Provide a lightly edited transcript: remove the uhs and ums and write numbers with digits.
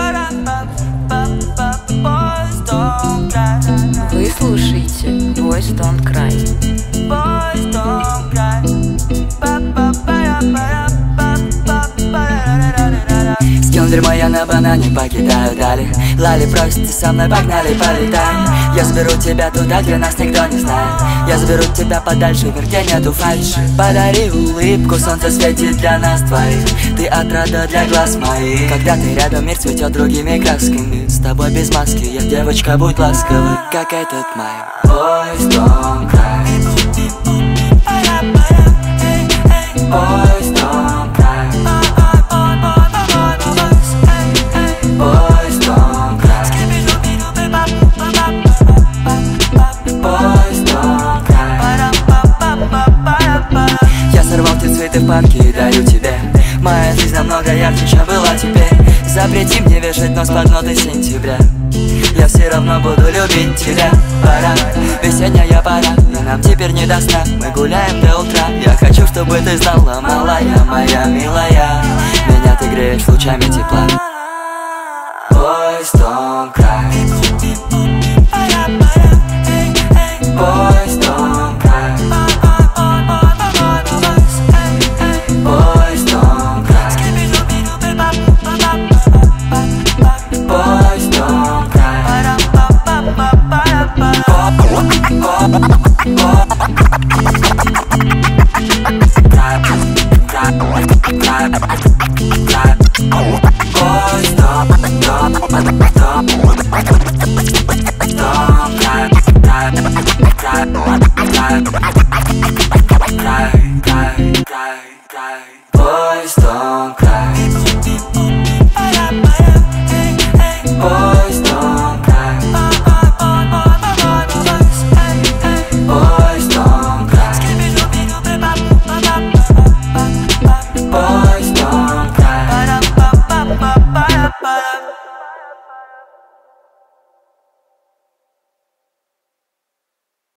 Вы слушаете Boys Don't Cry. Скинул дерьмо я на банане, покидаю дали. Лали просит, со мной погнали, полетаем. Я заберу тебя туда, где нас никто не знает. Я заберу тебя подальше, где нету фальши. Подари улыбку, солнце светит для нас двоих. Ты отрада для глаз моих. Когда ты рядом, мир цветет другими красками. С тобой без маски, я девочка, будь ласковой, как этот май. Boys don't cry. Boys don't cry. Boys don't cry. Boys don't cry. Я сорвал те цветы в парке и дарю тебе. Моя жизнь намного ярче, чем была теперь. Запрети мне вешать нос под ноты сентября. Я все равно буду любить тебя. Пора, весенняя пора, и нам теперь не до сна. Мы гуляем до утра. Я хочу, чтобы ты знала, малая моя милая, меня ты греешь лучами тепла. Boys don't cry. Boys don't cry. Boys don't cry. Boys don't cry. Cry.